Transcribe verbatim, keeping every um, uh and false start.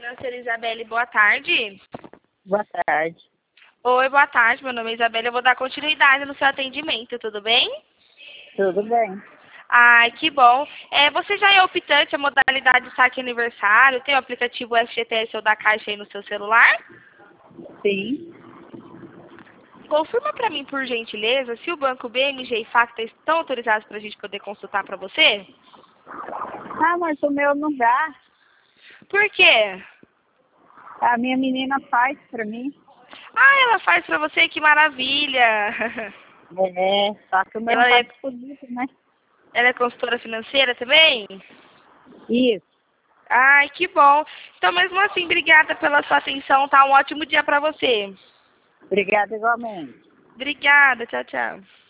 Financeira Isabelle, boa tarde. Boa tarde. Oi, boa tarde, meu nome é Isabelle, eu vou dar continuidade no seu atendimento, tudo bem? Tudo bem. Ai, que bom. É, você já é optante a modalidade de saque aniversário? Tem o aplicativo F G T S ou da Caixa aí no seu celular? Sim. Confirma para mim, por gentileza, se o banco B M G e Facta estão autorizados para a gente poder consultar para você? Ah, mas o meu não dá. Por quê? A minha menina faz pra mim. Ah, ela faz para você, que maravilha! É, só que o meu não Ela tá é, disponível, né? ela é consultora financeira também? Isso. Ai, que bom. Então, mesmo assim, obrigada pela sua atenção, tá? Um ótimo dia para você. Obrigada igualmente. Obrigada, tchau, tchau.